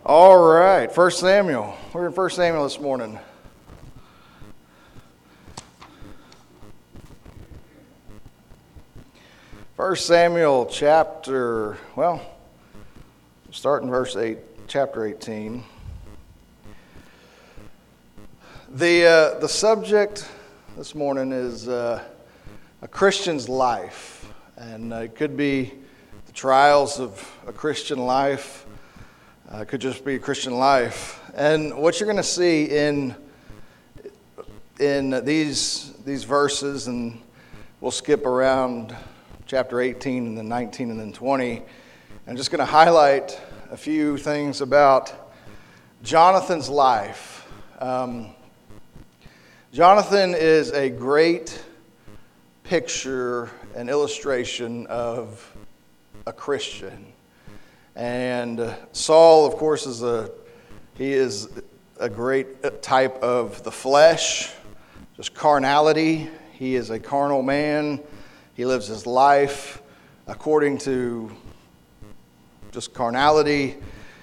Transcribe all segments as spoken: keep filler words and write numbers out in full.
All right, First Samuel. We're in First Samuel this morning. First Samuel chapter, well, start in verse eight, chapter eighteen. The uh, the subject this morning is uh, a Christian's life, and uh, it could be the trials of a Christian life. Uh, it could just be a Christian life. And what you're going to see in in these these verses, and we'll skip around chapter eighteen and then nineteen and then twenty. I'm just going to highlight a few things about Jonathan's life. Um, Jonathan is a great picture and illustration of a Christian. And uh, Saul, of course, is a he is a great type of the flesh, just carnality. He is a carnal man. He lives his life according to just carnality.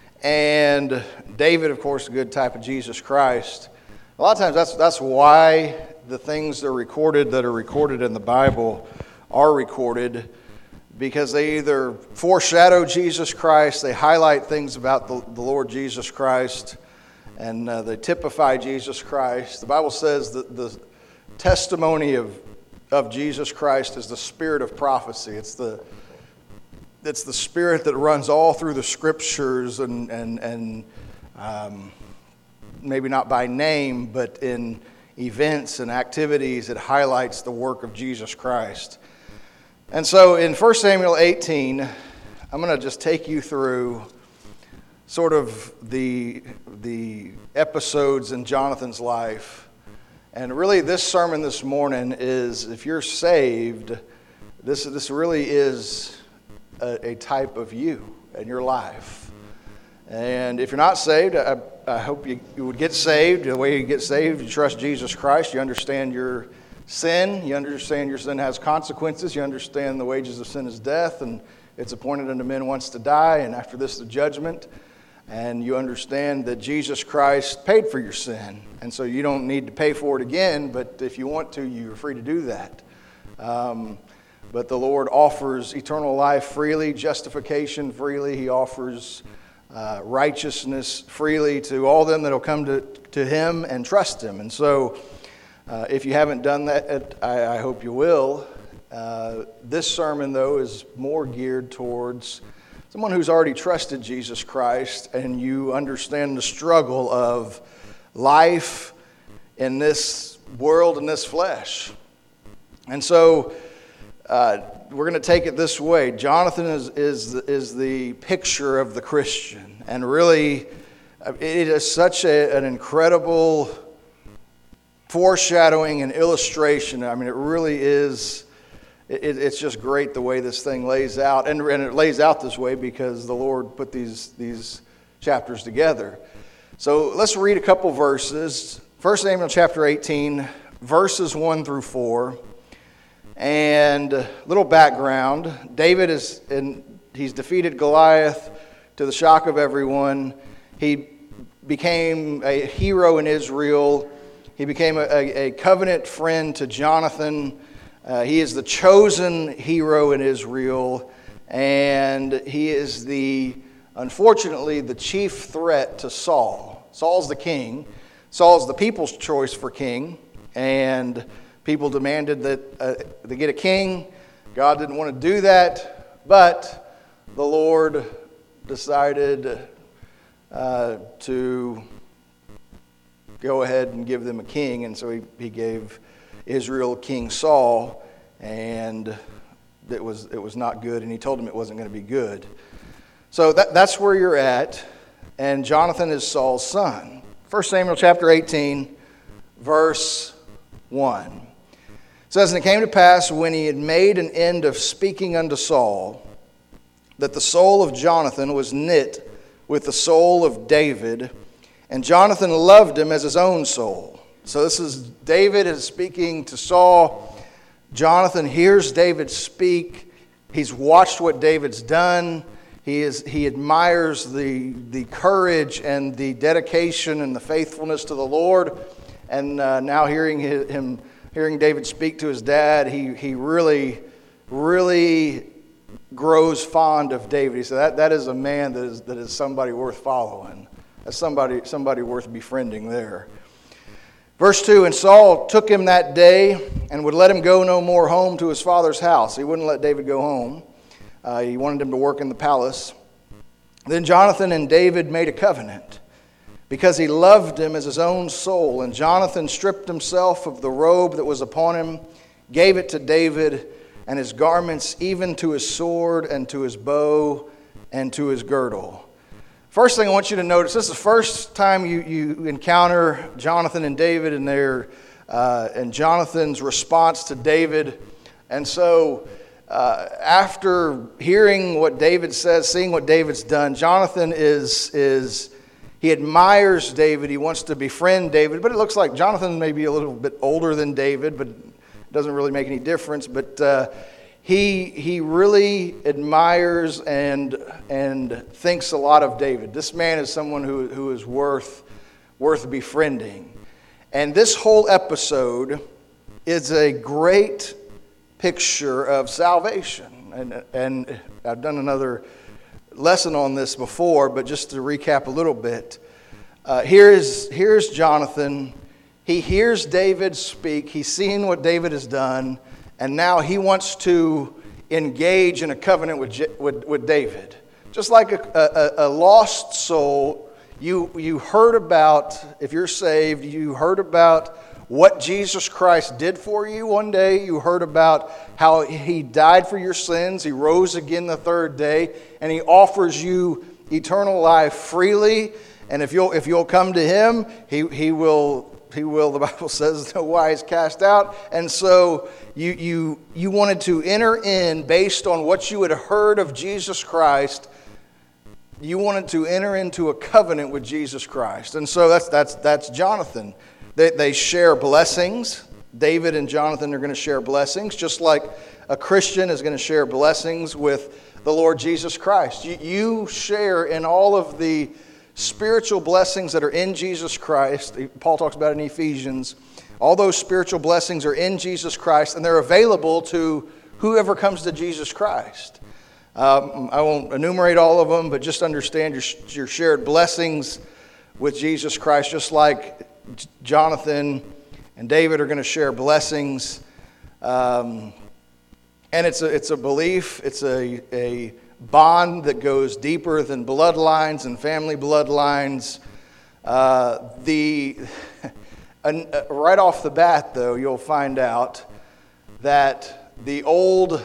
And David, of course, a good type of Jesus Christ. A lot of times that's that's why the things that are recorded that are recorded in the Bible are recorded, because they either foreshadow Jesus Christ, they highlight things about the, the Lord Jesus Christ, and uh, they typify Jesus Christ. The Bible says that the testimony of, of Jesus Christ is the spirit of prophecy. It's the it's the spirit that runs all through the Scriptures, and and and um, maybe not by name, but in events and activities, it highlights the work of Jesus Christ. And so in First Samuel eighteen, I'm going to just take you through sort of the, the episodes in Jonathan's life. And really this sermon this morning is, if you're saved, this, this really is a, a type of you and your life. And if you're not saved, I, I hope you, you would get saved. The way you get saved, you trust Jesus Christ, you understand your sin, you understand your sin has consequences, you understand the wages of sin is death, and it's appointed unto men once to die, and after this the judgment, and you understand that Jesus Christ paid for your sin, and so you don't need to pay for it again, but if you want to, you're free to do that. Um, but the Lord offers eternal life freely, justification freely. He offers uh, righteousness freely to all them that will come to, to Him and trust Him. And so Uh, if you haven't done that, I, I hope you will. Uh, this sermon, though, is more geared towards someone who's already trusted Jesus Christ, and you understand the struggle of life in this world, in this flesh. And so uh, we're going to take it this way. Jonathan is, is, is the picture of the Christian, and really it is such a, an incredible foreshadowing and illustration. I mean, it really is, it, it's just great the way this thing lays out. And, and it lays out this way because the Lord put these, these chapters together. So let's read a couple verses. First Samuel chapter eighteen, verses one through four. And a little background. David is, in, he's defeated Goliath to the shock of everyone. He became a hero in Israel. He became a, a covenant friend to Jonathan. Uh, he is the chosen hero in Israel, and he is the, unfortunately, the chief threat to Saul. Saul's the king. Saul's the people's choice for king, and people demanded that uh, they get a king. God didn't want to do that, but the Lord decided uh, to go ahead and give them a king, and so he, he gave Israel King Saul, and it was it was not good, and he told him it wasn't going to be good. So that, that's where you're at, and Jonathan is Saul's son. First Samuel chapter eighteen, verse one. It says, "And it came to pass, when he had made an end of speaking unto Saul, that the soul of Jonathan was knit with the soul of David, and Jonathan loved him as his own soul." So this is David is speaking to Saul. Jonathan hears David speak. He's watched what David's done. He is he admires the the courage and the dedication and the faithfulness to the Lord. And uh, now hearing him hearing David speak to his dad, he he really really grows fond of David. He said that that is a man that is that is somebody worth following. That's somebody somebody worth befriending there. Verse two, and Saul took him that day and would let him go no more home to his father's house. He wouldn't let David go home. Uh, he wanted him to work in the palace. Then Jonathan and David made a covenant because he loved him as his own soul. And Jonathan stripped himself of the robe that was upon him, gave it to David, and his garments, even to his sword and to his bow and to his girdle. First thing I want you to notice, this is the first time you, you encounter Jonathan and David and their uh, and Jonathan's response to David. And so uh, after hearing what David says, seeing what David's done, Jonathan is is he admires David. He wants to befriend David, but it looks like Jonathan may be a little bit older than David, but it doesn't really make any difference. But uh, He he really admires and and thinks a lot of David. This man is someone who, who is worth worth befriending. And this whole episode is a great picture of salvation. And and I've done another lesson on this before, but just to recap a little bit. Uh, here is here's Jonathan. He hears David speak. He's seen what David has done. And now he wants to engage in a covenant with, with, with David. Just like a, a, a lost soul, you, you heard about, if you're saved, you heard about what Jesus Christ did for you one day. You heard about how he died for your sins. He rose again the third day. And he offers you eternal life freely. And if you'll, if you'll come to him, he, he will... He will, the Bible says, no wise cast out. And so you, you, you wanted to enter in based on what you had heard of Jesus Christ. You wanted to enter into a covenant with Jesus Christ. And so that's that's that's Jonathan. They, they share blessings. David and Jonathan are going to share blessings, just like a Christian is going to share blessings with the Lord Jesus Christ. You, you share in all of the spiritual blessings that are in Jesus Christ. Paul talks about it in Ephesians. All those spiritual blessings are in Jesus Christ, and they're available to whoever comes to Jesus Christ. Um, I won't enumerate all of them, but just understand your, your shared blessings with Jesus Christ, just like Jonathan and David are going to share blessings. Um, and it's a, it's a belief, it's a, a bond that goes deeper than bloodlines and family bloodlines. Uh, the uh, right off the bat, though, you'll find out that the old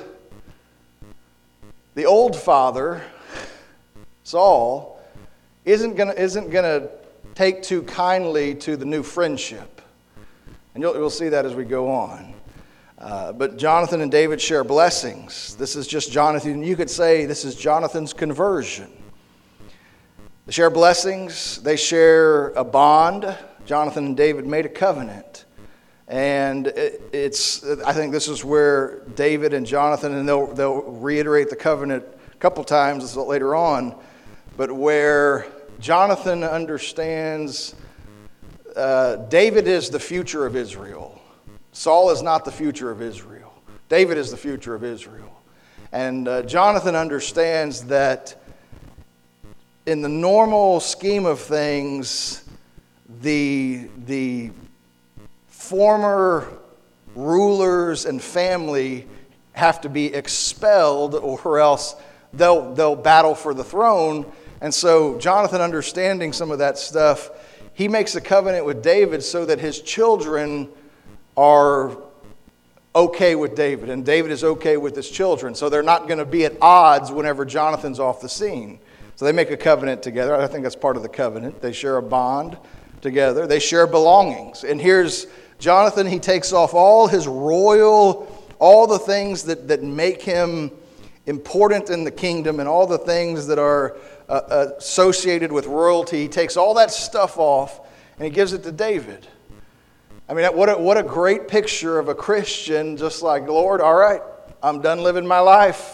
the old father, Saul, isn't gonna isn't gonna take too kindly to the new friendship, and you'll you'll see that as we go on. Uh, but Jonathan and David share blessings. This is just Jonathan. You could say this is Jonathan's conversion. They share blessings. They share a bond. Jonathan and David made a covenant. And it, it's, I think this is where David and Jonathan, and they'll, they'll reiterate the covenant a couple times later on, but where Jonathan understands uh, David is the future of Israel. Saul is not the future of Israel. David is the future of Israel. And uh, Jonathan understands that in the normal scheme of things, the, the former rulers and family have to be expelled, or else they'll, they'll battle for the throne. And so Jonathan, understanding some of that stuff, he makes a covenant with David so that his children are okay with David, and David is okay with his children. So they're not going to be at odds whenever Jonathan's off the scene. So they make a covenant together. I think that's part of the covenant. They share a bond together. They share belongings. And here's Jonathan. He takes off all his royal, all the things that, that make him important in the kingdom, and all the things that are uh, associated with royalty. He takes all that stuff off, and he gives it to David. I mean, what a, what a great picture of a Christian, just like, Lord, all right, I'm done living my life.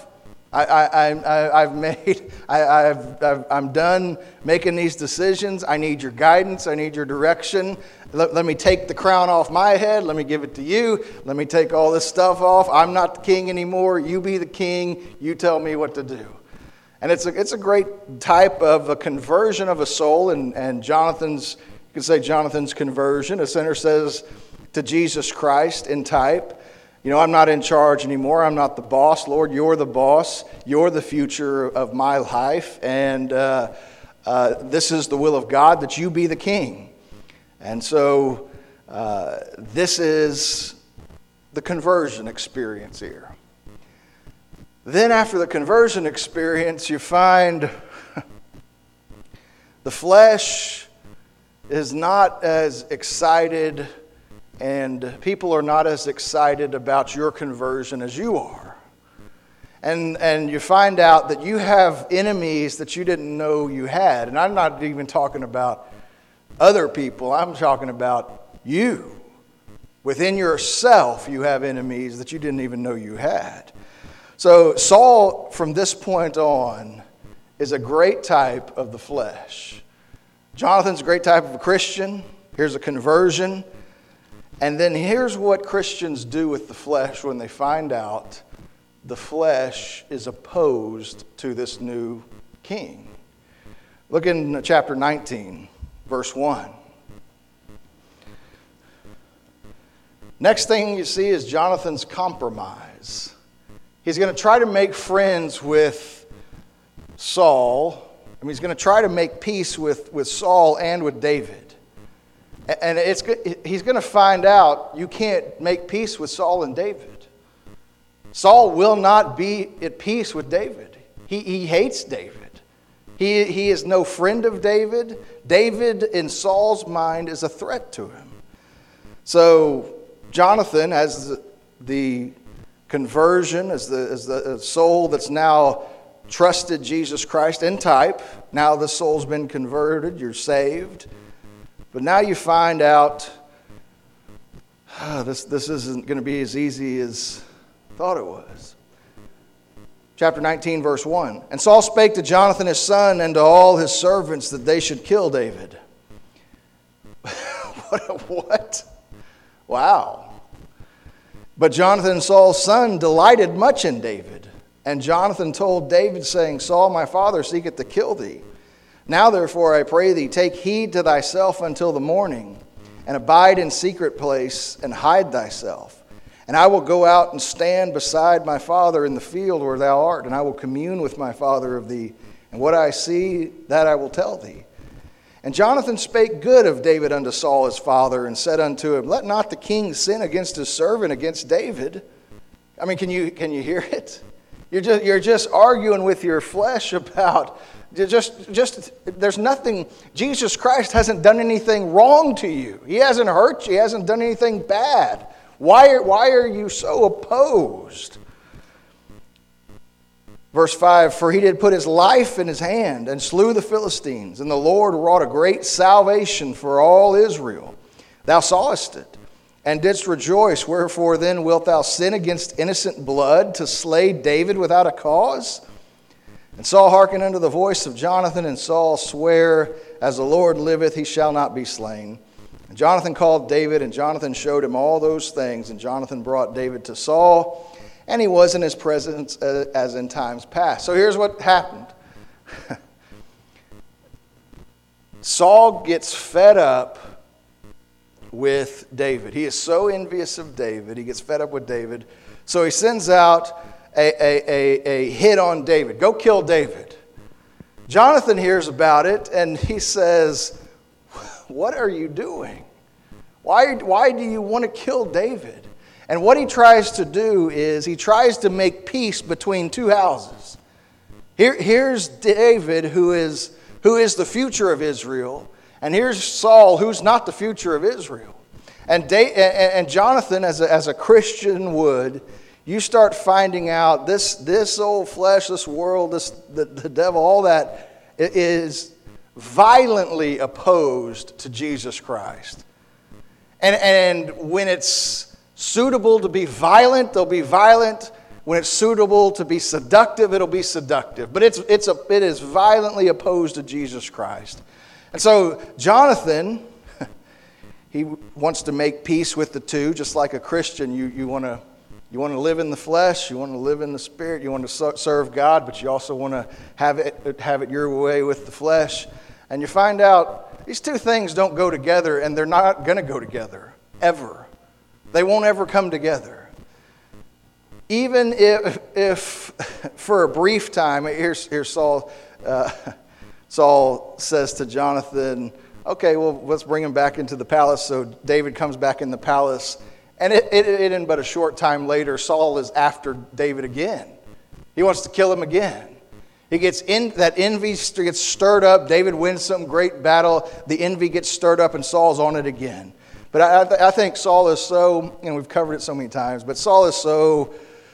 I, I, I, I've made, I, I've, I've, I'm done making these decisions. I need your guidance. I need your direction. Let, let me take the crown off my head. Let me give it to you. Let me take all this stuff off. I'm not the king anymore. You be the king. You tell me what to do. And it's a, it's a great type of a conversion of a soul. And, and Jonathan's, you could say Jonathan's conversion. A sinner says to Jesus Christ in type, you know, I'm not in charge anymore. I'm not the boss. Lord, you're the boss. You're the future of my life. And uh, uh, this is the will of God, that you be the king. And so uh, this is the conversion experience here. Then after the conversion experience, you find the flesh is not as excited, and people are not as excited about your conversion as you are. And, and you find out that you have enemies that you didn't know you had. And I'm not even talking about other people. I'm talking about you. Within yourself, you have enemies that you didn't even know you had. So Saul, from this point on, is a great type of the flesh. Jonathan's a great type of a Christian. Here's a conversion. And then here's what Christians do with the flesh when they find out the flesh is opposed to this new king. Look in chapter nineteen, verse one. Next thing you see is Jonathan's compromise. He's going to try to make friends with Saul. I mean, he's going to try to make peace with, with Saul and with David. And it's, he's going to find out you can't make peace with Saul and David. Saul will not be at peace with David. He, he hates David. He, he is no friend of David. David, in Saul's mind, is a threat to him. So Jonathan, as the, the conversion, as the, as the soul that's now trusted Jesus Christ in type, now the soul's been converted, you're saved. But now you find out oh, this, this isn't going to be as easy as I thought it was. Chapter nineteen, verse one. And Saul spake to Jonathan his son and to all his servants that they should kill David. what? What? Wow. But Jonathan, Saul's son, delighted much in David. And Jonathan told David, saying, Saul, my father, seeketh to kill thee. Now therefore I pray thee, take heed to thyself until the morning, and abide in secret place, and hide thyself. And I will go out and stand beside my father in the field where thou art, and I will commune with my father of thee. And what I see, that I will tell thee. And Jonathan spake good of David unto Saul his father, and said unto him, Let not the king sin against his servant, against David. I mean, can you can you hear it? You're just you're just arguing with your flesh about just just there's nothing. Jesus Christ hasn't done anything wrong to you. He hasn't hurt you. He hasn't done anything bad. Why are, why are you so opposed? Verse five, for he did put his life in his hand and slew the Philistines, and the Lord wrought a great salvation for all Israel. Thou sawest it, and didst rejoice. Wherefore then wilt thou sin against innocent blood to slay David without a cause? And Saul hearkened unto the voice of Jonathan, and Saul sware, As the Lord liveth, he shall not be slain. And Jonathan called David, and Jonathan showed him all those things. And Jonathan brought David to Saul, and he was in his presence as in times past. So here's what happened. Saul gets fed up with David. He is so envious of David. He gets fed up with David. So he sends out a, a, a, a hit on David. Go kill David. Jonathan hears about it, and he says, what are you doing? Why, why do you want to kill David? And what he tries to do is he tries to make peace between two houses. Here, here's David, who is, who is the future of Israel, and here's Saul, who's not the future of Israel. And, da- and Jonathan, as a, as a Christian would, you start finding out this, this old flesh, this world, this, the, the devil, all that is violently opposed to Jesus Christ. And, and when it's suitable to be violent, they'll be violent. when it's suitable to be seductive, it'll be seductive. But it's, it's a, it is violently opposed to Jesus Christ. And so Jonathan, he wants to make peace with the two, just like a Christian. You, you want to you want to live in the flesh, you want to live in the spirit, you want to serve God, but you also want to have it, have it your way with the flesh. And you find out these two things don't go together, and they're not going to go together, ever. They won't ever come together. Even if, if for a brief time, here's, here's Saul, uh, Saul says to Jonathan, okay, well, let's bring him back into the palace. So David comes back in the palace. And it, it, it in but a short time later, Saul is after David again. He wants to kill him again. He gets in, that envy gets stirred up. David wins some great battle. The envy gets stirred up and Saul's on it again. But I, I think Saul is so, and we've covered it so many times, but Saul is so...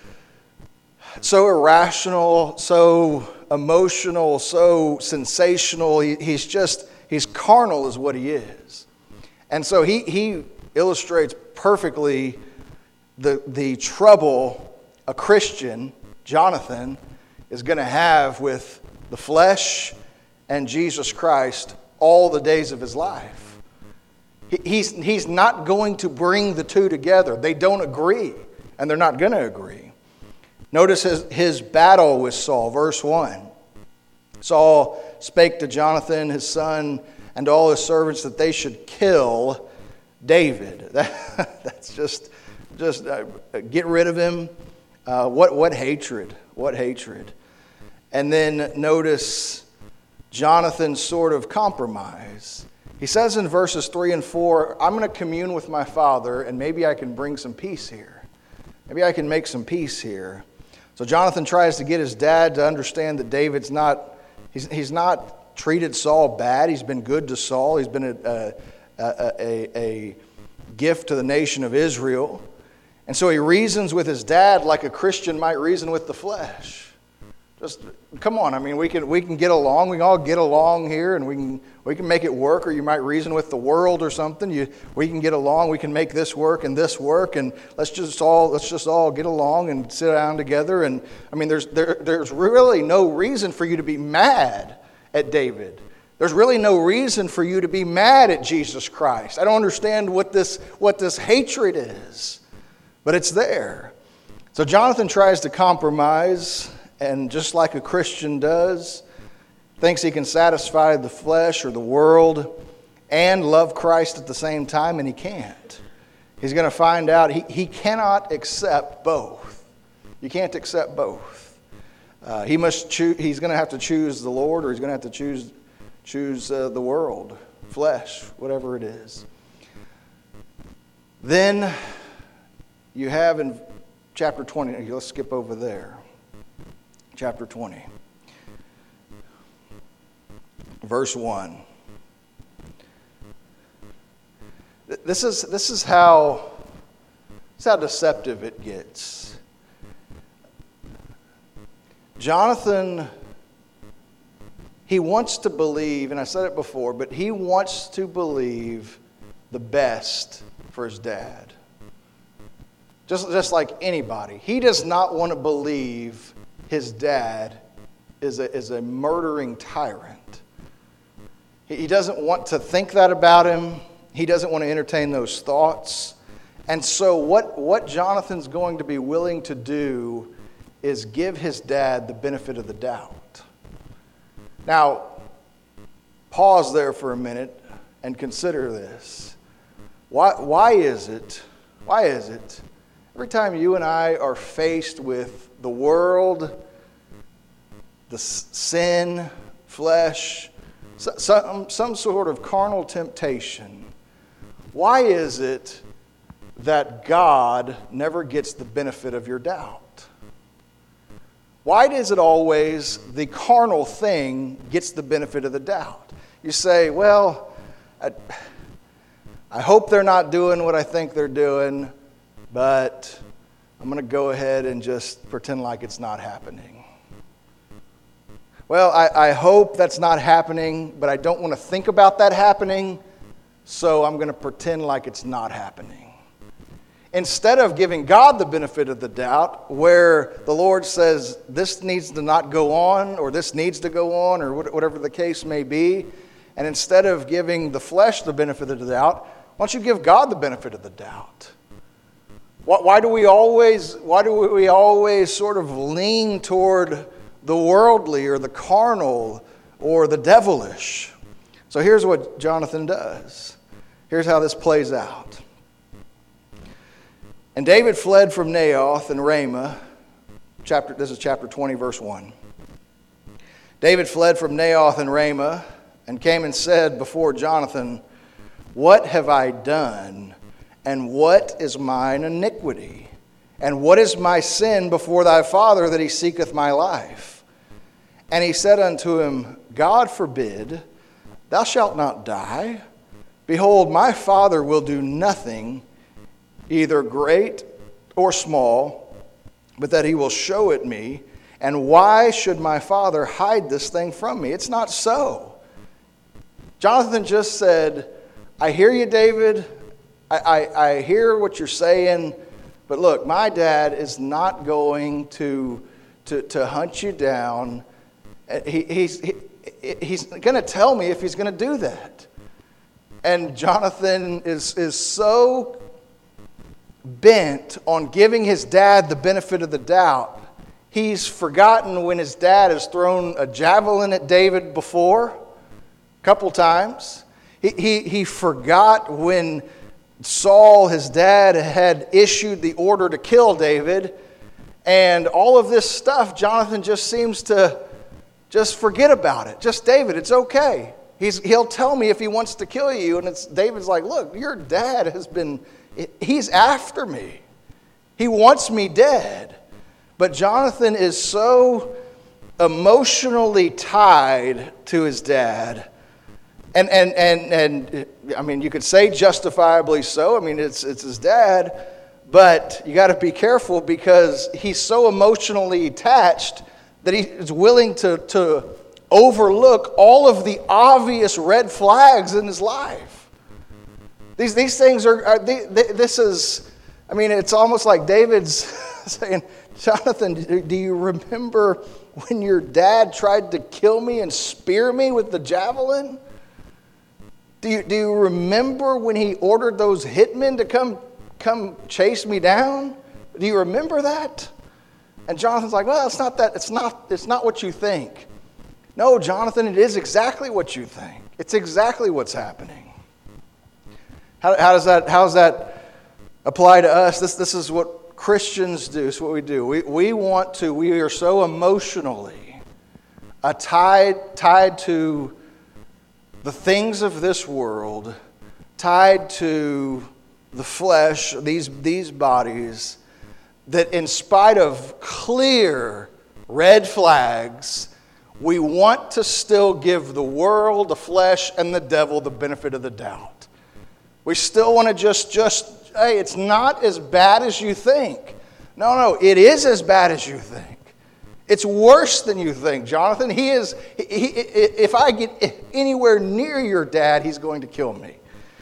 so irrational, so emotional, so sensational. He, he's just, he's carnal is what he is. And so he, he illustrates perfectly the, the trouble a Christian, Jonathan, is going to have with the flesh and Jesus Christ all the days of his life. He, he's, he's not going to bring the two together. They don't agree, and they're not going to agree. Notice his, his battle with Saul, verse one. Saul spake to Jonathan, his son, and to all his servants that they should kill David. That, that's just, just uh, get rid of him. Uh, what, what hatred, what hatred. And then notice Jonathan's sort of compromise. He says in verses three and four, I'm going to commune with my father, and maybe I can bring some peace here. Maybe I can make some peace here. So Jonathan tries to get his dad to understand that David's not, he's, he's not treated Saul bad. He's been good to Saul. He's been a, a, a, a gift to the nation of Israel. And so he reasons with his dad like a Christian might reason with the flesh. Just, come on, I mean, we can we can get along. We can all get along here, and we can we can make it work, or you might reason with the world or something. You, we can get along. We can make this work and this work, and let's just all let's just all get along and sit down together. And I mean, there's there there's really no reason for you to be mad at David. There's really no reason for you to be mad at Jesus Christ. I don't understand what this what this hatred is, but it's there. So Jonathan tries to compromise. And just like a Christian does, thinks he can satisfy the flesh or the world and love Christ at the same time, and he can't. He's going to find out he, he cannot accept both. You can't accept both. Uh, he must choose. He's going to have to choose the Lord, or he's going to have to choose choose uh, the world, flesh, whatever it is. Then you have in chapter twenty. Let's skip over there. Chapter twenty, verse one. This is this is how this is how deceptive it gets. Jonathan, he wants to believe, and I said it before, but he wants to believe the best for his dad. Just, just like anybody. He does not want to believe his dad is a, is a murdering tyrant. He, he doesn't want to think that about him. He doesn't want to entertain those thoughts. And so what, what Jonathan's going to be willing to do is give his dad the benefit of the doubt. Now, pause there for a minute and consider this. Why, why is it, why is it, every time you and I are faced with the world, the sin, flesh, some, some sort of carnal temptation, why is it that God never gets the benefit of your doubt? Why is it always the carnal thing gets the benefit of the doubt? You say, well, I, I hope they're not doing what I think they're doing, but I'm going to go ahead and just pretend like it's not happening. Well, I, I hope that's not happening, but I don't want to think about that happening, so I'm going to pretend like it's not happening. Instead of giving God the benefit of the doubt, where the Lord says this needs to not go on, or this needs to go on, or whatever the case may be, and instead of giving the flesh the benefit of the doubt, why don't you give God the benefit of the doubt? Why, why do we always, why do we always sort of lean toward the worldly or the carnal or the devilish? So here's what Jonathan does. Here's how this plays out. And David fled from Naioth and Ramah. Chapter, this is chapter twenty, verse one. David fled from Naioth and Ramah and came and said before Jonathan, "What have I done, and what is mine iniquity? And what is my sin before thy father that he seeketh my life?" And he said unto him, "God forbid, thou shalt not die. Behold, my father will do nothing, either great or small, but that he will show it me. And why should my father hide this thing from me? It's not so." Jonathan just said, "I hear you, David. I, I, I hear what you're saying. But look, my dad is not going to, to, to hunt you down. He, he's, he, he's going to tell me if he's going to do that." And Jonathan is, is so bent on giving his dad the benefit of the doubt, he's forgotten when his dad has thrown a javelin at David before, a couple times. He, he, he forgot when Saul, his dad, had issued the order to kill David. And all of this stuff, Jonathan just seems to just forget about it. Just, David, it's okay. He's, he'll tell me if he wants to kill you. And it's David's like, look, your dad has been... he's after me. He wants me dead. But Jonathan is so emotionally tied to his dad. And, and, and, and I mean, you could say justifiably so. I mean, it's, it's his dad. But you got to be careful because he's so emotionally attached that he is willing to, to overlook all of the obvious red flags in his life. These these things are, are they, they, this is, I mean, it's almost like David's saying, "Jonathan, do, do you remember when your dad tried to kill me and spear me with the javelin? Do you, do you remember when he ordered those hitmen to come, come chase me down? Do you remember that?" And Jonathan's like, "Well, it's not that, it's not, it's not what you think." No, Jonathan, it is exactly what you think. It's exactly what's happening. How, how does that how does that apply to us? This this is what Christians do. It's what we do. We we want to. We are so emotionally uh, tied tied to the things of this world, tied to the flesh, these these bodies, that in spite of clear red flags, we want to still give the world, the flesh, and the devil the benefit of the doubt. We still want to just, just, hey, it's not as bad as you think. No, no, it is as bad as you think. It's worse than you think, Jonathan. He is, he, he, if I get anywhere near your dad, he's going to kill me.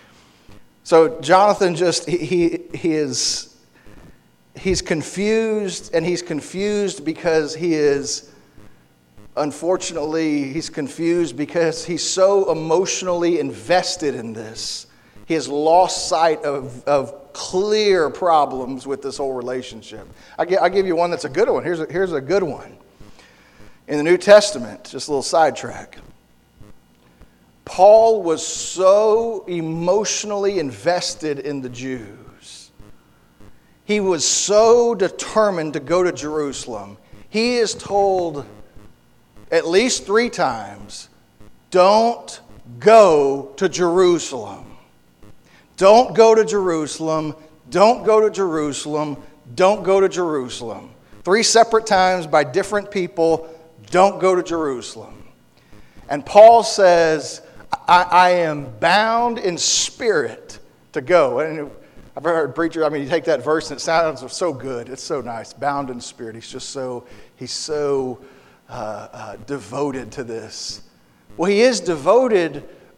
So Jonathan just, he, he, he is, he's confused, and he's confused because he is, unfortunately, he's confused because he's so emotionally invested in this. He has lost sight of, of clear problems with this whole relationship. I give, I give you one that's a good one. Here's a, here's a good one. In the New Testament, just a little sidetrack. Paul was so emotionally invested in the Jews. He was so determined to go to Jerusalem. He is told at least three times, don't go to Jerusalem. Don't go to Jerusalem. Don't go to Jerusalem. Don't go to Jerusalem. Three separate times by different people, don't go to Jerusalem. And Paul says, I, I am bound in spirit to go. And I've heard preacher, I mean, you take that verse and it sounds so good. It's so nice. Bound in spirit. He's just so, he's so uh, uh, devoted to this. Well, he is devoted,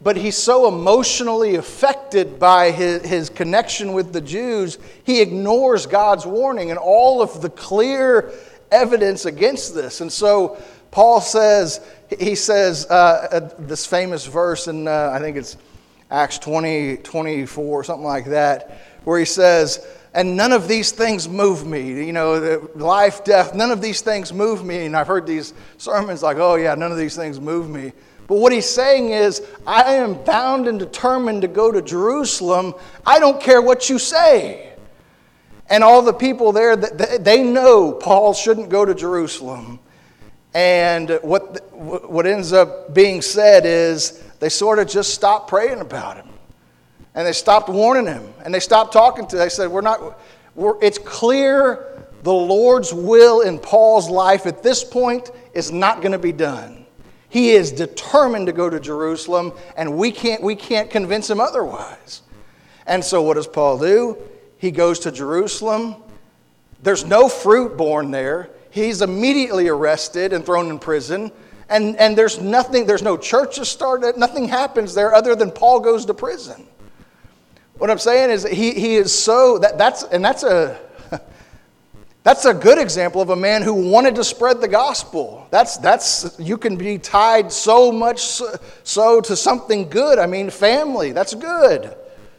but he's so emotionally affected by his, his connection with the Jews, he ignores God's warning and all of the clear evidence against this. And so Paul says, he says uh, this famous verse in, uh, I think it's Acts twenty, twenty-four, something like that, where he says, and none of these things move me. You know, life, death, none of these things move me. And I've heard these sermons like, oh yeah, none of these things move me. But what he's saying is, I am bound and determined to go to Jerusalem. I don't care what you say. And all the people there, they know Paul shouldn't go to Jerusalem. And what what ends up being said is, they sort of just stopped praying about him. And they stopped warning him. And they stopped talking to him. They said, we're not, we're, it's clear the Lord's will in Paul's life at this point is not going to be done. He is determined to go to Jerusalem, and we can't, we can't convince him otherwise. And so what does Paul do? He goes to Jerusalem. There's no fruit born there. He's immediately arrested and thrown in prison. And, and there's nothing, there's no churches started. Nothing happens there other than Paul goes to prison. What I'm saying is that he, he is so, that, that's, and that's a, that's a good example of a man who wanted to spread the gospel. That's, that's, you can be tied so much so, so to something good. I mean, family, that's good.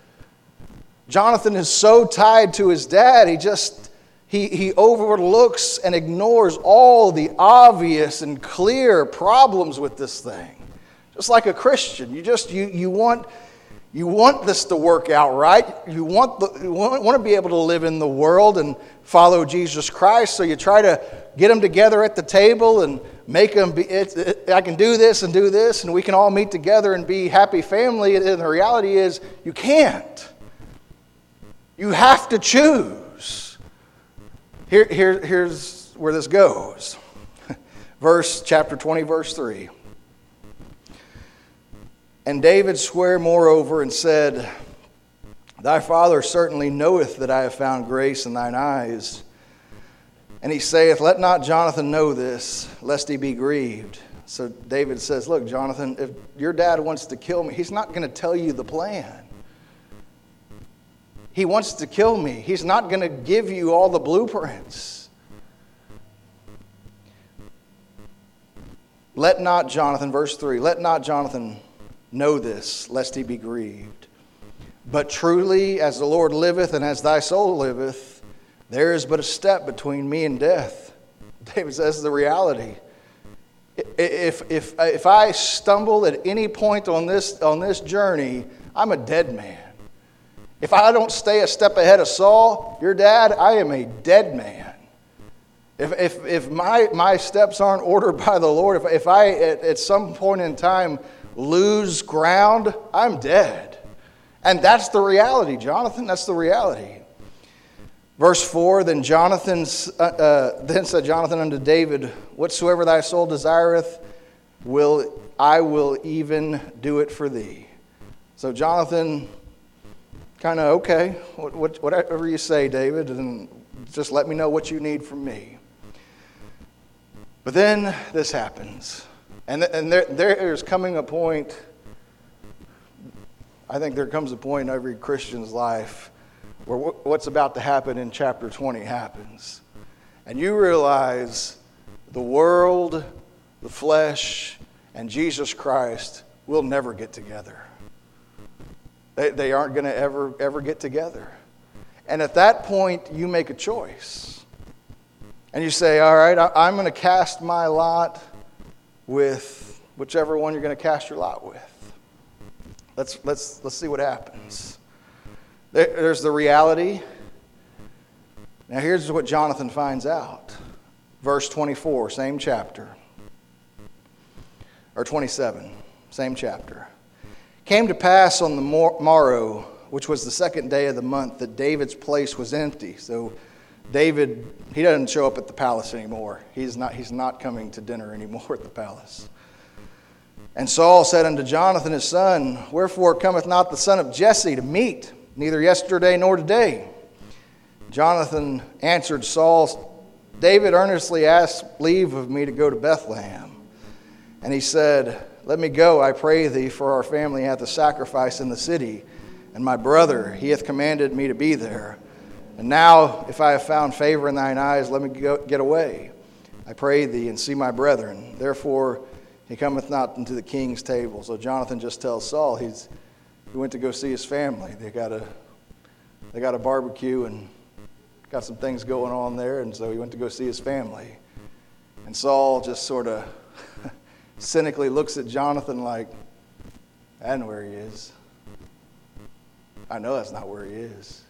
Jonathan is so tied to his dad, he just, he, he overlooks and ignores all the obvious and clear problems with this thing. Just like a Christian, you just, you, you want, You want this to work out right. You want, the, you want, want to be able to live in the world and follow Jesus Christ. So you try to get them together at the table and make them be, it, it, I can do this and do this, and we can all meet together and be happy family. And the reality is, you can't. You have to choose. Here, here, here's where this goes. Verse, chapter twenty, verse three. And David sware moreover and said, Thy father certainly knoweth that I have found grace in thine eyes. And he saith, Let not Jonathan know this, lest he be grieved. So David says, Look, Jonathan, if your dad wants to kill me, he's not going to tell you the plan. He wants to kill me. He's not going to give you all the blueprints. Let not Jonathan, verse three, let not Jonathan know this, lest he be grieved. But truly, as the Lord liveth, and as thy soul liveth, there is but a step between me and death. David says the reality. If, if, if I stumble at any point on this, on this journey, I'm a dead man. If I don't stay a step ahead of Saul, your dad, I am a dead man. If, if, if my, my steps aren't ordered by the Lord, if, if I at, at some point in time lose ground, I'm dead. And that's the reality, Jonathan. That's the reality. Verse four, then Jonathan, uh, uh, then said Jonathan unto David, Whatsoever thy soul desireth, will I will even do it for thee. So Jonathan, kind of, okay, what, what, whatever you say, David, and just let me know what you need from me. But then this happens. And, and there, there is coming a point, I think there comes a point in every Christian's life where what's about to happen in chapter twenty happens. And you realize the world, the flesh, and Jesus Christ will never get together. They, they aren't going to ever, ever get together. And at that point, you make a choice. And you say, all right, I, I'm going to cast my lot with whichever one you're going to cast your lot with. Let's let's let's see what happens. There, there's the reality. Now here's what Jonathan finds out. Verse twenty-four, same chapter. Or twenty-seven, same chapter. Came to pass on the morrow, which was the second day of the month, that David's place was empty. So David, he doesn't show up at the palace anymore. He's not, he's not coming to dinner anymore at the palace. And Saul said unto Jonathan his son, Wherefore cometh not the son of Jesse to meat, neither yesterday nor today? Jonathan answered Saul, David earnestly asked leave of me to go to Bethlehem. And he said, let me go, I pray thee, for our family hath a sacrifice in the city, and my brother, he hath commanded me to be there. And now, if I have found favor in thine eyes, let me go, get away. I pray thee, and see my brethren. Therefore he cometh not into the king's table. So Jonathan just tells Saul he's he went to go see his family. They got a they got a barbecue and got some things going on there, and so he went to go see his family. And Saul just sort of cynically looks at Jonathan like, I know where he is. I know that's not where he is.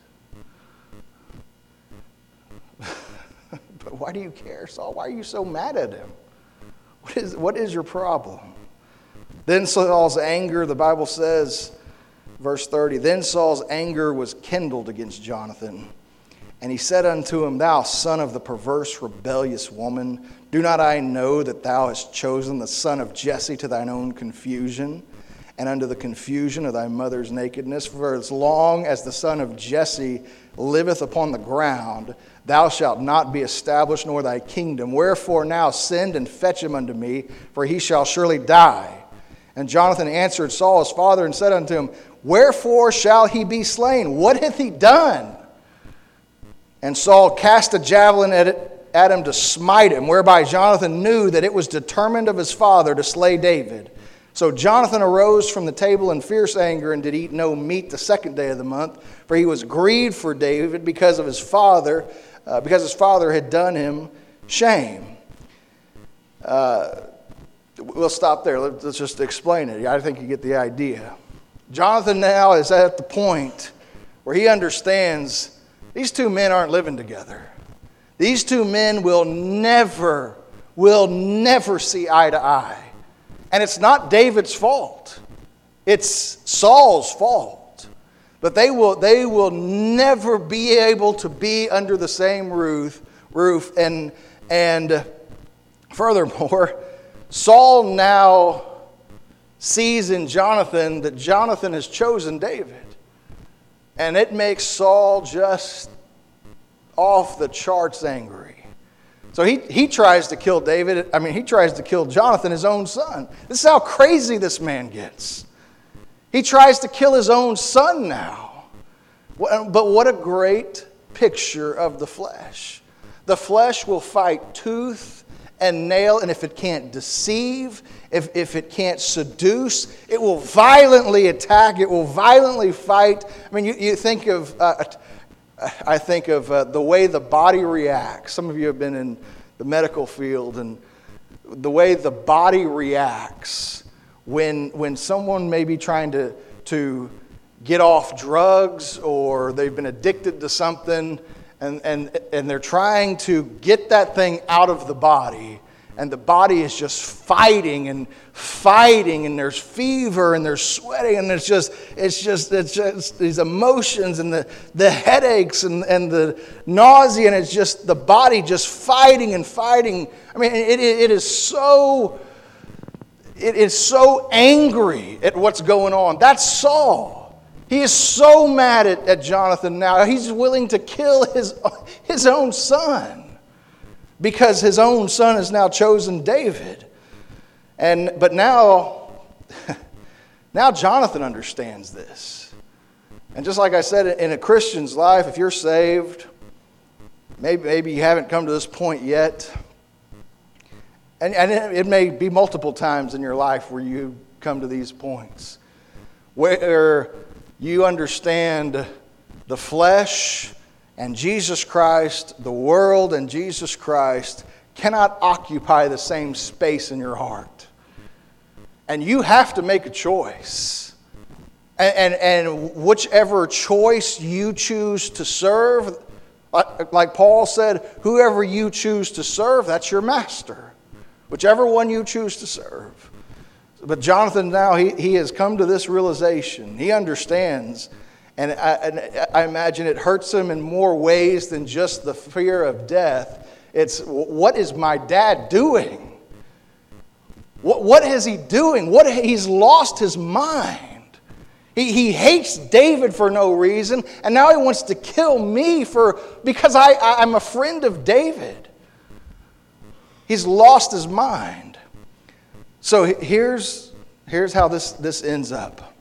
But why do you care, Saul? Why are you so mad at him? What is, what is your problem? Then Saul's anger, the Bible says, verse thirty, then Saul's anger was kindled against Jonathan. And he said unto him, Thou son of the perverse, rebellious woman, do not I know that thou hast chosen the son of Jesse to thine own confusion, and unto the confusion of thy mother's nakedness? For as long as the son of Jesse liveth upon the ground, thou shalt not be established, nor thy kingdom. Wherefore now send and fetch him unto me, for he shall surely die. And Jonathan answered Saul his father and said unto him, Wherefore shall he be slain? What hath he done? And Saul cast a javelin at, it, at him to smite him, whereby Jonathan knew that it was determined of his father to slay David. So Jonathan arose from the table in fierce anger and did eat no meat the second day of the month, for he was grieved for David because of his father, uh, because his father had done him shame. Uh, we'll stop there. Let's just explain it. I think you get the idea. Jonathan now is at the point where he understands these two men aren't living together. These two men will never, will never see eye to eye. And it's not David's fault. It's Saul's fault. But they will, they will never be able to be under the same roof. roof. And, and furthermore, Saul now sees in Jonathan that Jonathan has chosen David. And it makes Saul just off the charts angry. So he, he tries to kill David. I mean, he tries to kill Jonathan, his own son. This is how crazy this man gets. He tries to kill his own son now. But what a great picture of the flesh. The flesh will fight tooth and nail, and if it can't deceive, if, if it can't seduce, it will violently attack, it will violently fight. I mean, you, you think of, uh, I think of uh, the way the body reacts. Some of you have been in the medical field, and the way the body reacts when, when someone may be trying to, to get off drugs, or they've been addicted to something, And, and and they're trying to get that thing out of the body, and the body is just fighting and fighting, and there's fever and there's sweating, and it's just it's just it's just these emotions and the, the headaches and, and the nausea, and it's just the body just fighting and fighting. I mean, it it is so it is so angry at what's going on. That's Saul. He is so mad at, at Jonathan now. He's willing to kill his, his own son because his own son has now chosen David. And but now, now Jonathan understands this. And just like I said, in a Christian's life, if you're saved, maybe, maybe you haven't come to this point yet. And, and it, it may be multiple times in your life where you come to these points. Where you understand the flesh and Jesus Christ, the world and Jesus Christ cannot occupy the same space in your heart. And you have to make a choice. And, and, and whichever choice you choose to serve, like Paul said, whoever you choose to serve, that's your master. Whichever one you choose to serve. But Jonathan now, he, he has come to this realization. He understands, and I, and I imagine it hurts him in more ways than just the fear of death. It's, what is my dad doing? What, what is he doing? What, he's lost his mind. He, he hates David for no reason, and now he wants to kill me for because I, I, I'm a friend of David. He's lost his mind. So here's here's how this, this ends up.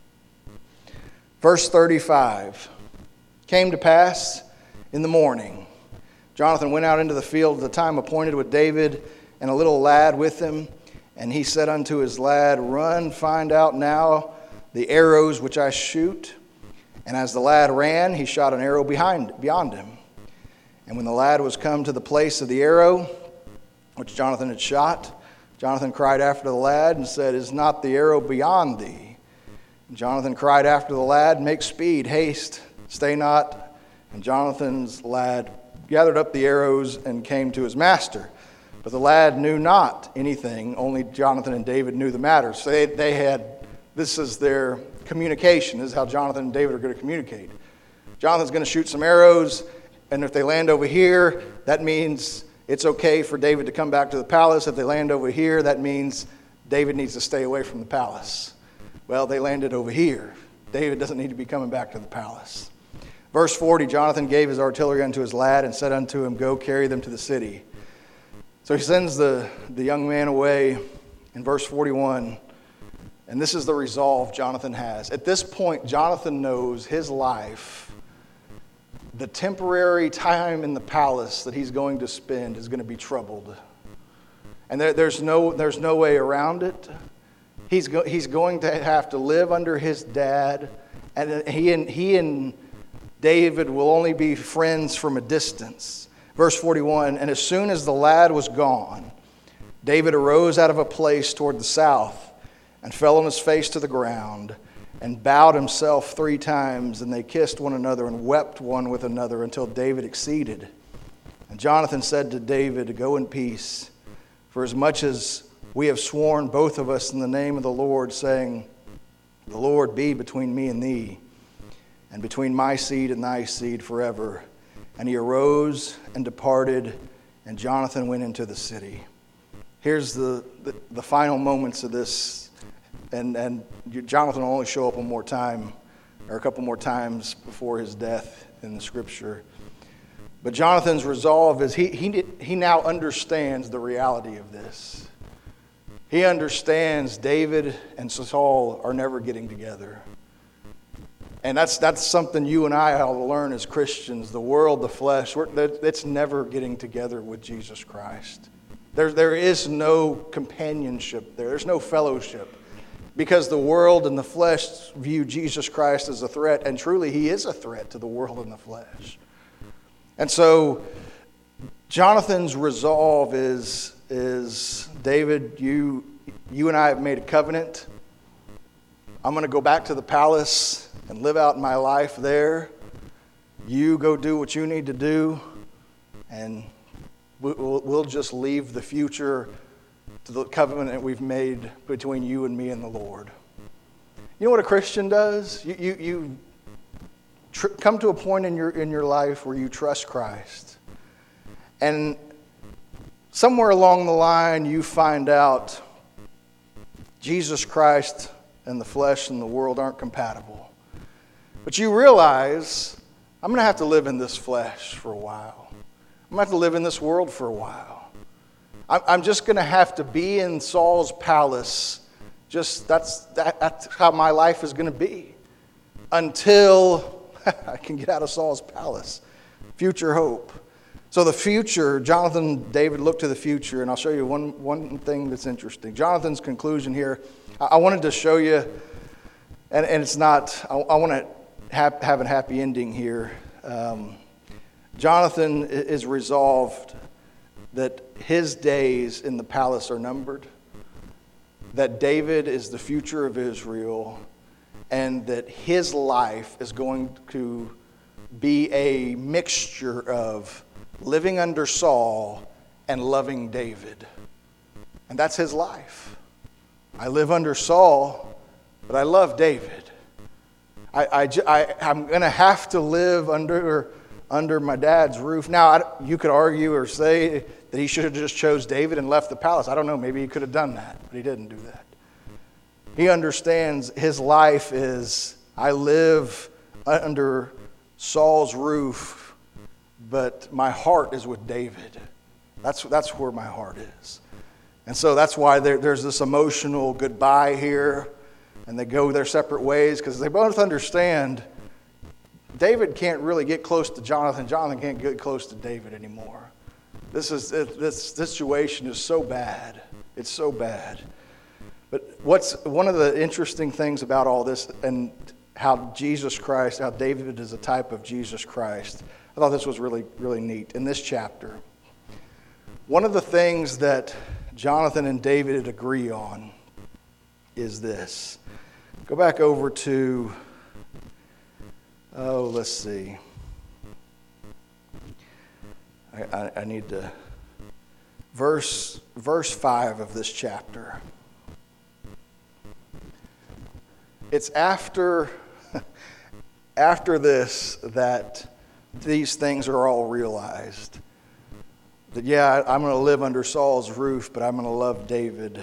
Verse thirty-five. Came to pass in the morning, Jonathan went out into the field at the time appointed with David and a little lad with him. And he said unto his lad, Run, find out now the arrows which I shoot. And as the lad ran, he shot an arrow behind beyond him. And when the lad was come to the place of the arrow, which Jonathan had shot, Jonathan cried after the lad and said, Is not the arrow beyond thee? And Jonathan cried after the lad, Make speed, haste, stay not. And Jonathan's lad gathered up the arrows and came to his master. But the lad knew not anything, only Jonathan and David knew the matter. So they, they had, this is their communication. This is how Jonathan and David are going to communicate. Jonathan's going to shoot some arrows, and if they land over here, that means it's okay for David to come back to the palace. If they land over here, that means David needs to stay away from the palace. Well, they landed over here. David doesn't need to be coming back to the palace. Verse forty, Jonathan gave his artillery unto his lad and said unto him, Go carry them to the city. So he sends the, the young man away in verse forty-one. And this is the resolve Jonathan has. At this point, Jonathan knows his life, the temporary time in the palace that he's going to spend is going to be troubled. And there, there's no there's no way around it. He's go, he's going to have to live under his dad, and he and he and David will only be friends from a distance. Verse forty-one, and as soon as the lad was gone, David arose out of a place toward the south and fell on his face to the ground and bowed himself three times, and they kissed one another and wept one with another until David exceeded. And Jonathan said to David, Go in peace, for as much as we have sworn both of us in the name of the Lord, saying, The Lord be between me and thee, and between my seed and thy seed forever. And he arose and departed, and Jonathan went into the city. Here's the, the, the final moments of this, and, and Jonathan will only show up one more time, or a couple more times before his death in the scripture. But Jonathan's resolve is he, he, he now understands the reality of this. He understands David and Saul are never getting together. And that's that's something you and I ought to learn as Christians. The world, the flesh, we're, it's never getting together with Jesus Christ. There, there is no companionship there. There's no fellowship. Because the world and the flesh view Jesus Christ as a threat, and truly he is a threat to the world and the flesh. And so Jonathan's resolve is, is David, you, you and I have made a covenant. I'm going to go back to the palace and live out my life there. You go do what you need to do, and we'll, we'll just leave the future to the covenant we've made between you and me and the Lord. You know what a Christian does? You, you, you tr- come to a point in your in your life where you trust Christ, and somewhere along the line you find out Jesus Christ and the flesh and the world aren't compatible. But you realize, I'm going to have to live in this flesh for a while. I'm going to have to live in this world for a while. I'm just going to have to be in Saul's palace. Just that's that, that's how my life is going to be until I can get out of Saul's palace. Future hope. So the future, Jonathan, David looked to the future, and I'll show you one, one thing that's interesting. Jonathan's conclusion here, I, I wanted to show you, and, and it's not, I, I want to have, have a happy ending here. Um, Jonathan is resolved that his days in the palace are numbered, that David is the future of Israel, and that his life is going to be a mixture of living under Saul and loving David. And that's his life. I live under Saul, but I love David. I, I, I, I'm going to have to live under, under my dad's roof. Now, I, you could argue or say that he should have just chose David and left the palace. I don't know. Maybe he could have done that, but he didn't do that. He understands his life is, I live under Saul's roof, but my heart is with David. That's, that's where my heart is. And so that's why there, there's this emotional goodbye here, and they go their separate ways, because they both understand David can't really get close to Jonathan. Jonathan can't get close to David anymore. This is this situation is so bad. It's so bad. But what's one of the interesting things about all this, and how Jesus Christ, how David is a type of Jesus Christ, I thought this was really, really neat in this chapter. One of the things that Jonathan and David agree on is this. Go back over to, oh, let's see. I, I, I need to, verse, verse five of this chapter. It's after, after this that these things are all realized. That, yeah, I'm going to live under Saul's roof, but I'm going to love David.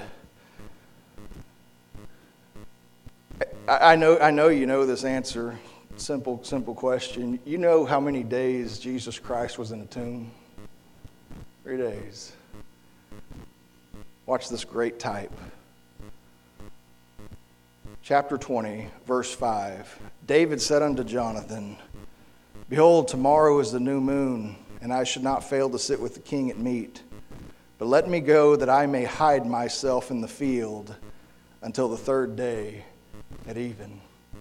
I, I know, I know you know this answer. Simple, simple question. You know how many days Jesus Christ was in a tomb? Three days. Watch this great type. Chapter twenty, verse five. David said unto Jonathan, Behold, tomorrow is the new moon, and I should not fail to sit with the king at meat. But let me go that I may hide myself in the field until the third day at even.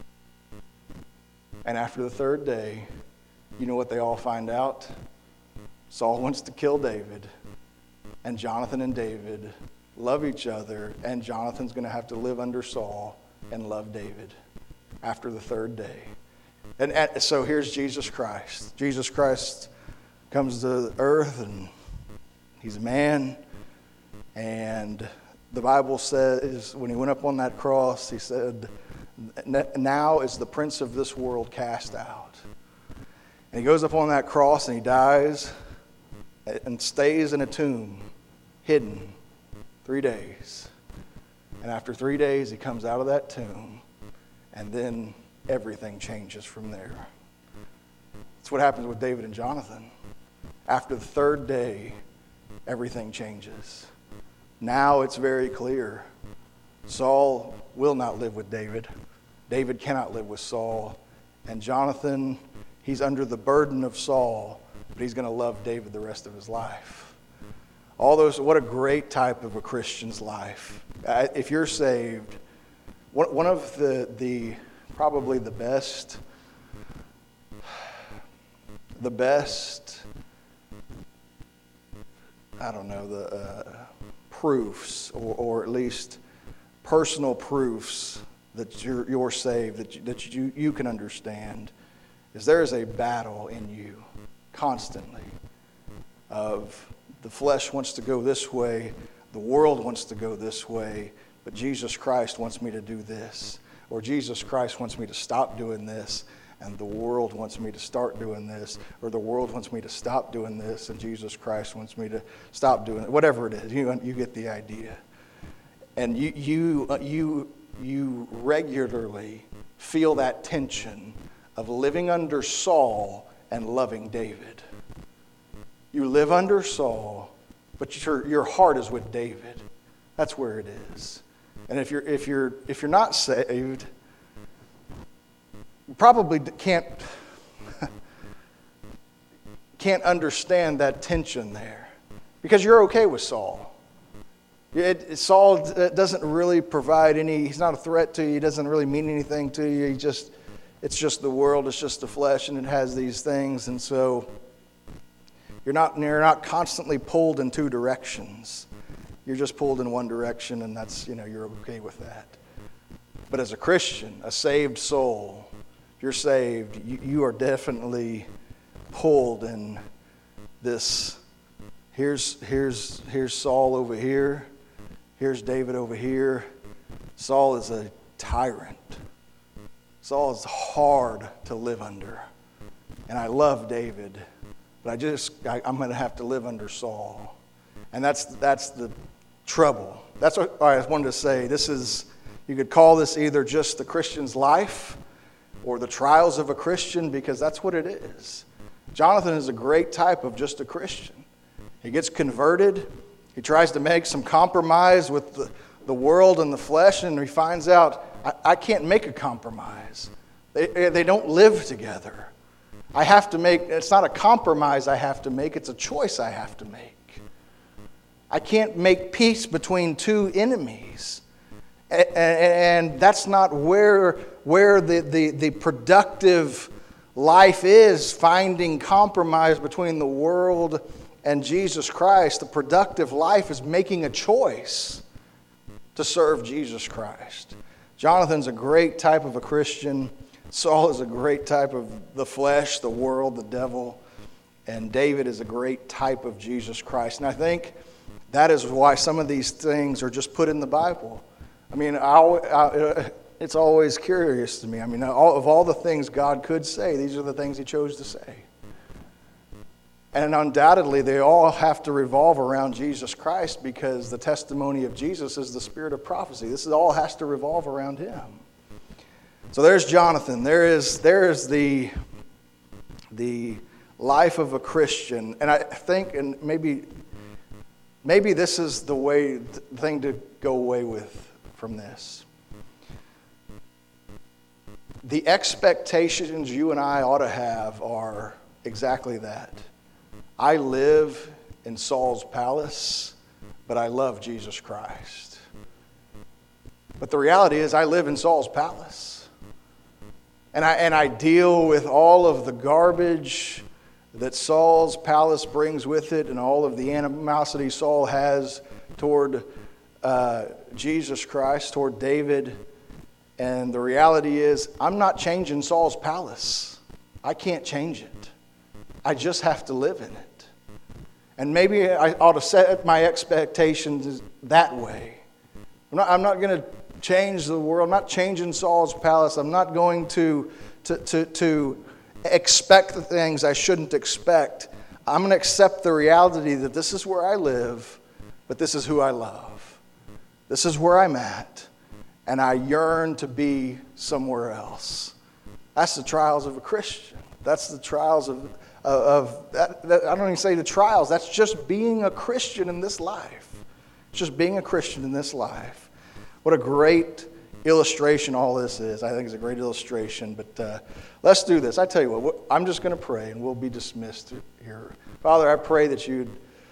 And after the third day, you know what they all find out? Saul wants to kill David. And Jonathan and David love each other. And Jonathan's going to have to live under Saul and love David after the third day. And, and so here's Jesus Christ. Jesus Christ comes to earth, and he's a man. And the Bible says when he went up on that cross, he said, now is the prince of this world cast out. And he goes up on that cross and he dies and stays in a tomb, hidden, three days. And after three days, he comes out of that tomb, and then everything changes from there. That's what happens with David and Jonathan. After the third day, everything changes. Now it's very clear. Saul will not live with David. David cannot live with Saul. And Jonathan, he's under the burden of Saul, but he's going to love David the rest of his life. All those, what a great type of a Christian's life. Uh, if you're saved, one, one of the, the, probably the best, the best, I don't know, the uh, proofs, or, or at least personal proofs that you're, you're saved, that, you, that you, you can understand, is there is a battle in you constantly of the flesh wants to go this way, the world wants to go this way, but Jesus Christ wants me to do this. Or Jesus Christ wants me to stop doing this, and the world wants me to start doing this. Or the world wants me to stop doing this, and Jesus Christ wants me to stop doing it. Whatever it is, you, you get the idea. And you, you, you, you regularly feel that tension of living under Saul and loving David. You live under Saul, but your, your heart is with David. That's where it is. And if you're if you're if you're not saved, you probably can't can't understand that tension there, because you're okay with Saul. It, it, Saul doesn't really provide any. He's not a threat to you. He doesn't really mean anything to you. He just it's just the world. It's just the flesh, and it has these things, and so. You're not, you're not constantly pulled in two directions. You're just pulled in one direction, and that's, you know, you're okay with that. But as a Christian, a saved soul, if you're saved, you, you are definitely pulled in this. Here's, here's, here's Saul over here. Here's David over here. Saul is a tyrant. Saul is hard to live under. And I love David. But I just, I, I'm going to have to live under Saul. And that's that's the trouble. That's what I wanted to say. This is, you could call this either just the Christian's life or the trials of a Christian, because that's what it is. Jonathan is a great type of just a Christian. He gets converted. He tries to make some compromise with the, the world and the flesh, and he finds out, I, I can't make a compromise. They, they don't live together. I have to make, it's not a compromise I have to make, it's a choice I have to make. I can't make peace between two enemies. And, and that's not where, where the, the, the productive life is, finding compromise between the world and Jesus Christ. The productive life is making a choice to serve Jesus Christ. Jonathan's a great type of a Christian. Saul is a great type of the flesh, the world, the devil. And David is a great type of Jesus Christ. And I think that is why some of these things are just put in the Bible. I mean, I, I, it's always curious to me. I mean, all, of all the things God could say, these are the things he chose to say. And undoubtedly, they all have to revolve around Jesus Christ, because the testimony of Jesus is the spirit of prophecy. This is, all has to revolve around him. So there's Jonathan. There is, there is the, the life of a Christian. And I think, and maybe, maybe this is the way, the thing to go away with from this. The expectations you and I ought to have are exactly that. I live in Saul's palace, but I love Jesus Christ. But the reality is, I live in Saul's palace. And I, and I deal with all of the garbage that Saul's palace brings with it, and all of the animosity Saul has toward uh, Jesus Christ, toward David. And the reality is, I'm not changing Saul's palace. I can't change it. I just have to live in it. And maybe I ought to set my expectations that way. I'm not, I'm not going to change the world. I'm not changing Saul's palace. I'm not going to, to, to, to expect the things I shouldn't expect. I'm going to accept the reality that this is where I live, but this is who I love. This is where I'm at. And I yearn to be somewhere else. That's the trials of a Christian. That's the trials of, of, of that, that, I don't even say the trials. That's just being a Christian in this life. It's just being a Christian in this life. What a great illustration all this is. I think it's a great illustration. But uh, let's do this. I tell you what, I'm just going to pray and we'll be dismissed here. Father, I pray that you'd